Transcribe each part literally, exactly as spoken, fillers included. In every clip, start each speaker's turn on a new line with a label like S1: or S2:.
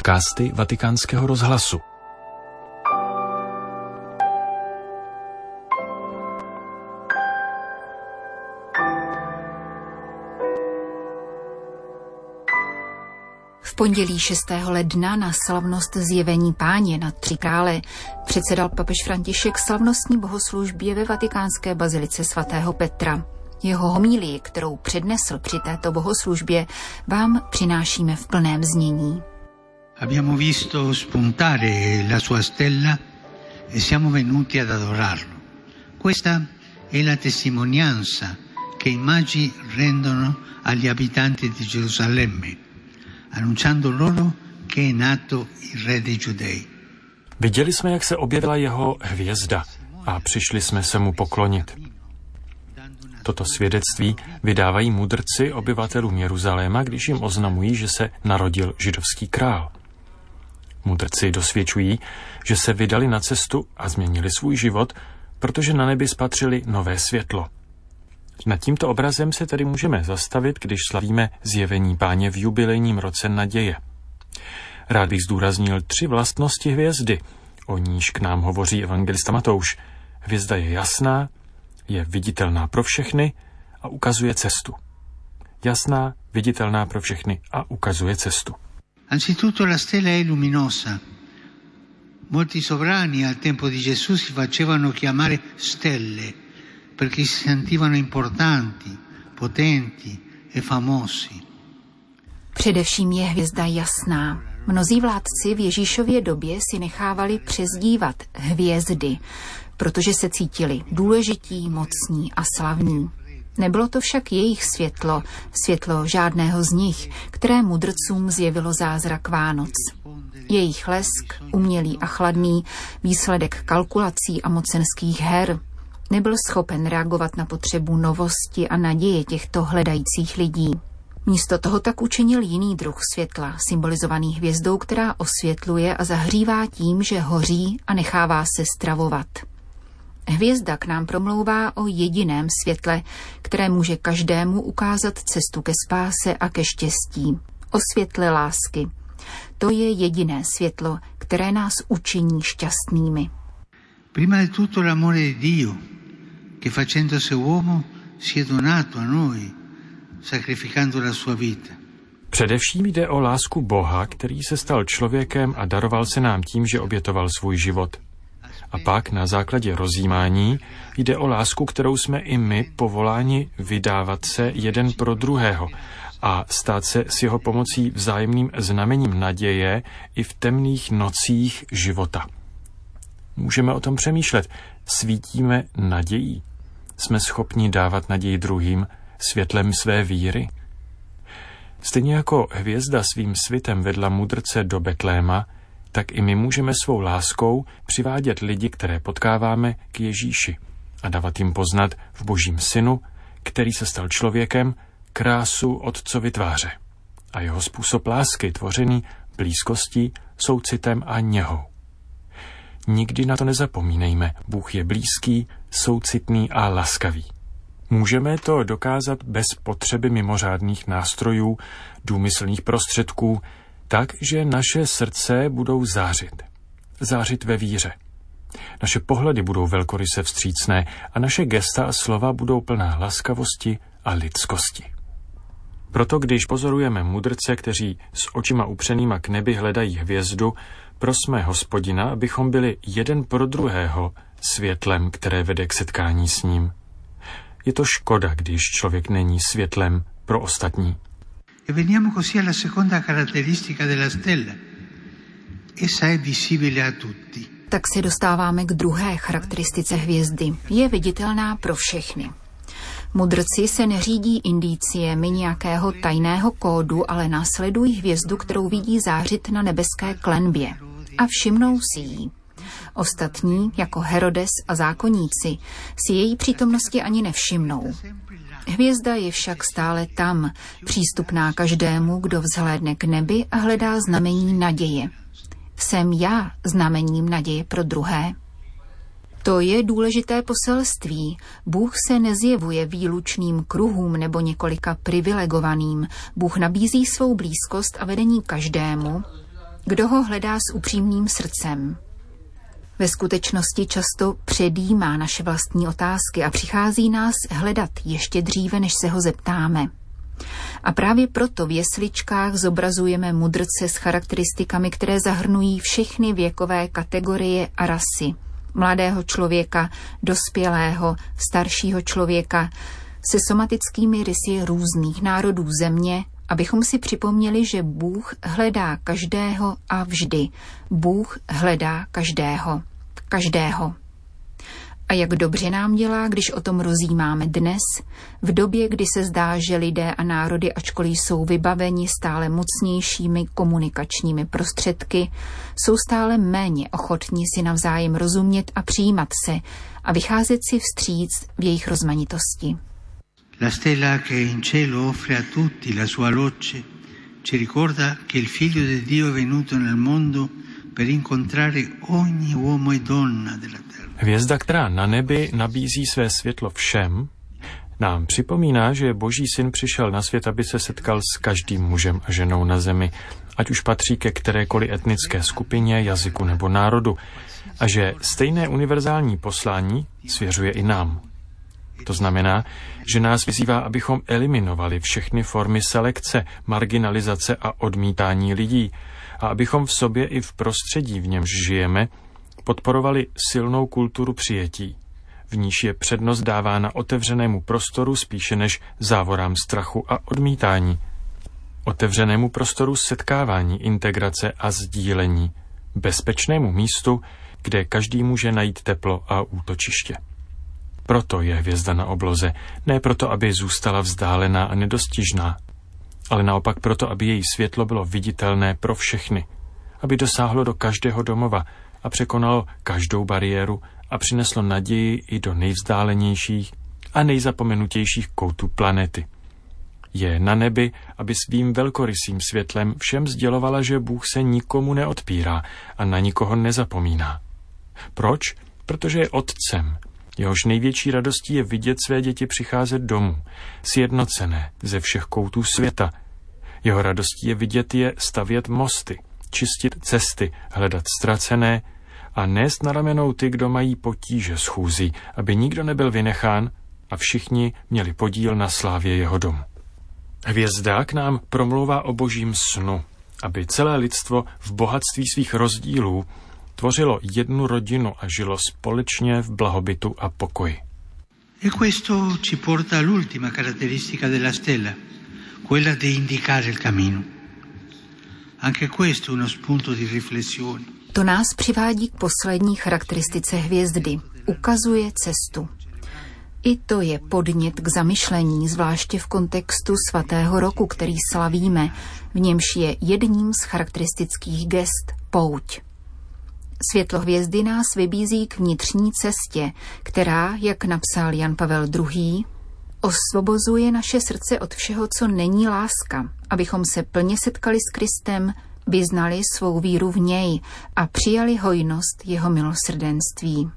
S1: podcasty Vatikánského rozhlasu.
S2: V pondělí šestého ledna na slavnost Zjevení Páně na Tři krále předsedal papež František slavnostní bohoslužbě ve vatikánské bazilice svatého Petra. Jeho homílii, kterou přednesl při této bohoslužbě, vám přinášíme v plném znění.
S3: Abbiamo visto spuntare la sua stella e siamo venuti ad adorarlo. Questa è la testimonianza che i magi rendono agli abitanti di Gerusalemme, annunciando loro che è nato il re dei Giudei.
S1: Viděli jsme, jak se objevila jeho hvězda a přišli jsme se mu poklonit. Toto svědectví vydávají mudrci obyvatelům Jeruzaléma, když jim oznamují, že se narodil židovský král. Mudrci dosvědčují, že se vydali na cestu a změnili svůj život, protože na nebi spatřili nové světlo. Nad tímto obrazem se tedy můžeme zastavit, když slavíme Zjevení Páně v jubilejním roce naděje. Rád bych zdůraznil tři vlastnosti hvězdy, o níž k nám hovoří evangelista Matouš. Hvězda je jasná, je viditelná pro všechny a ukazuje cestu. Jasná, viditelná pro všechny a ukazuje cestu.
S3: Anzitutto la stella è luminosa. Molti sovrani al tempo di Gesù si facevano chiamare stelle perché si sentivano importanti, potenti e famosi.
S2: Především je hvězda jasná. Mnozí vládci v Ježíšově době si nechávali přezdívat hvězdy, protože se cítili důležití, mocní a slavní. Nebylo to však jejich světlo, světlo žádného z nich, které mudrcům zjevilo zázrak Vánoc. Jejich lesk, umělý a chladný, výsledek kalkulací a mocenských her, nebyl schopen reagovat na potřebu novosti a naděje těchto hledajících lidí. Místo toho tak učinil jiný druh světla, symbolizovaný hvězdou, která osvětluje a zahřívá tím, že hoří a nechává se stravovat. Hvězda k nám promlouvá o jediném světle, které může každému ukázat cestu ke spáse a ke štěstí. O světle lásky. To je jediné světlo, které nás učiní šťastnými.
S3: Prima di tutto l'amore di Dio, che facendo se uomo si è donato a noi, sacrificando la sua vita.
S1: Především jde o lásku Boha, který se stal člověkem a daroval se nám tím, že obětoval svůj život. A pak na základě rozjímání jde o lásku, kterou jsme i my povoláni vydávat se jeden pro druhého a stát se s jeho pomocí vzájemným znamením naděje i v temných nocích života. Můžeme o tom přemýšlet. Svítíme nadějí? Jsme schopni dávat naději druhým světlem své víry? Stejně jako hvězda svým svitem vedla mudrce do Betléma, tak i my můžeme svou láskou přivádět lidi, které potkáváme, k Ježíši a dávat jim poznat v Božím synu, který se stal člověkem, krásu Otcovy tváře a jeho způsob lásky tvořený blízkostí, soucitem a něhou. Nikdy na to nezapomínejme, Bůh je blízký, soucitný a laskavý. Můžeme to dokázat bez potřeby mimořádných nástrojů, důmyslných prostředků, tak, že naše srdce budou zářit. Zářit ve víře. Naše pohledy budou velkoryse vstřícné a naše gesta a slova budou plná laskavosti a lidskosti. Proto, když pozorujeme mudrce, kteří s očima upřenýma k nebi hledají hvězdu, prosme Hospodina, abychom byli jeden pro druhého světlem, které vede k setkání s ním. Je to škoda, když člověk není světlem pro ostatní.
S3: E veniamo così alla seconda caratteristica della stella. Essa è visibile a tutti.
S2: Tak se dostáváme k druhé charakteristice hvězdy. Je viditelná pro všechny. Mudrci se neřídí indiciemi nějakého tajného kódu, ale následují hvězdu, kterou vidí zářit na nebeské klenbě. A všimnou si ji. Ostatní, jako Herodes a zákonníci, si její přítomnosti ani nevšimnou. Hvězda je však stále tam, přístupná každému, kdo vzhlédne k nebi a hledá znamení naděje. Jsem já znamením naděje pro druhé? To je důležité poselství. Bůh se nezjevuje výlučným kruhům nebo několika privilegovaným. Bůh nabízí svou blízkost a vedení každému, kdo ho hledá s upřímným srdcem. Ve skutečnosti často předjímá naše vlastní otázky a přichází nás hledat ještě dříve, než se ho zeptáme. A právě proto v jesličkách zobrazujeme mudrce s charakteristikami, které zahrnují všechny věkové kategorie a rasy. Mladého člověka, dospělého, staršího člověka, se somatickými rysy různých národů země, abychom si připomněli, že Bůh hledá každého a vždy. Bůh hledá každého. Každého. A jak dobře nám dělá, když o tom rozjímáme dnes, v době, kdy se zdá, že lidé a národy, ačkoliv jsou vybaveni stále mocnějšími komunikačními prostředky, jsou stále méně ochotní si navzájem rozumět a přijímat se a vycházet si vstříc v jejich rozmanitosti.
S3: La stella che in cielo offre a tutti la sua luce ci ricorda che il Figlio di Dio è venuto nel mondo per incontrare ogni uomo e donna della terra.
S1: Hvězda, která na nebi nabízí své světlo všem, nám připomíná, že Boží syn přišel na svět, aby se setkal s každým mužem a ženou na zemi, ať už patří ke kterékoliv etnické skupině, jazyku nebo národu, a že stejné univerzální poslání svěřuje i nám. To znamená, že nás vyzývá, abychom eliminovali všechny formy selekce, marginalizace a odmítání lidí a abychom v sobě i v prostředí, v němž žijeme, podporovali silnou kulturu přijetí, v níž je přednost dávána otevřenému prostoru spíše než závorám strachu a odmítání. Otevřenému prostoru setkávání, integrace a sdílení, bezpečnému místu, kde každý může najít teplo a útočiště. Proto je hvězda na obloze, ne proto, aby zůstala vzdálená a nedostižná, ale naopak proto, aby její světlo bylo viditelné pro všechny, aby dosáhlo do každého domova a překonalo každou bariéru a přineslo naději i do nejvzdálenějších a nejzapomenutějších koutů planety. Je na nebi, aby svým velkorysým světlem všem sdělovala, že Bůh se nikomu neodpírá a na nikoho nezapomíná. Proč? Protože je otcem. Jehož největší radostí je vidět své děti přicházet domů, sjednocené ze všech koutů světa. Jeho radostí je vidět je stavět mosty, čistit cesty, hledat ztracené a nést na ramenou ty, kdo mají potíže s chůzí, aby nikdo nebyl vynechán a všichni měli podíl na slávě jeho domu. Hvězda k nám promlouvá o božím snu, aby celé lidstvo v bohatství svých rozdílů tvořilo jednu rodinu a žilo společně v blahobytu a pokoji.
S3: E questo ci porta all'ultima caratteristica della stella, quella di indicare il cammino. Anche questo è uno spunto di riflessione.
S2: To nás přivádí k poslední charakteristice hvězdy. Ukazuje cestu. I to je podnět k zamyšlení, zvláště v kontextu svatého roku, který slavíme, v němž je jedním z charakteristických gest pouť. Světlo hvězdy nás vybízí k vnitřní cestě, která, jak napsal Jan Pavel druhý., osvobozuje naše srdce od všeho, co není láska, abychom se plně setkali s Kristem, vyznali svou víru v něj a přijali hojnost jeho milosrdenství.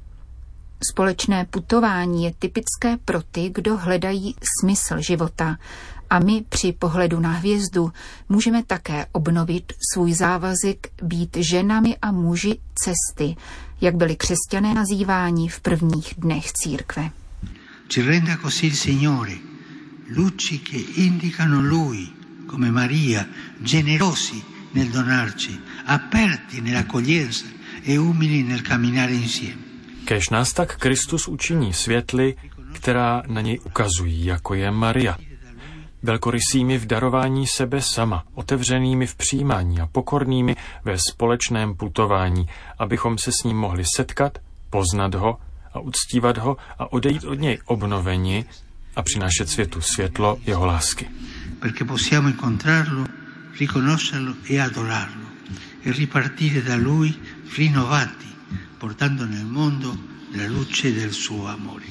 S2: Společné putování je typické pro ty, kdo hledají smysl života, a my při pohledu na hvězdu můžeme také obnovit svůj závazek být ženami a muži cesty, jak byli křesťané nazýváni v prvních dnech církve.
S3: Ci renda così il Signore, luci che indicano Lui, come Maria, generosi nel donarci, aperti nell'accoglienza e umili nel camminare insieme.
S1: Kéž nás tak Kristus učiní světly, která na něj ukazují, jako je Maria. Velkorysými v darování sebe sama, otevřenými v přijímání a pokornými ve společném putování, abychom se s ním mohli setkat, poznat ho a uctívat ho a odejít od něj obnoveni a přinášet světu světlo jeho lásky.
S3: Perché possiamo incontrarlo, riconoscerlo e adorarlo e ripartire da lui rinnovati, portando nel mondo la luce del suo amore.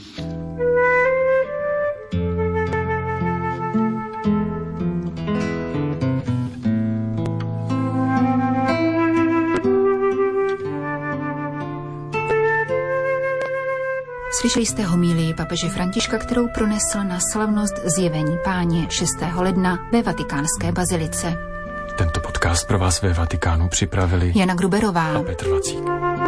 S2: Slyšeli jste homílii papeže Františka, kterou pronesl na slavnost Zjevení Páně šestého ledna ve Vatikánské bazilice.
S1: Tento podcast pro vás ve Vatikánu připravili
S2: Jana Gruberová
S1: a Petr Vacík.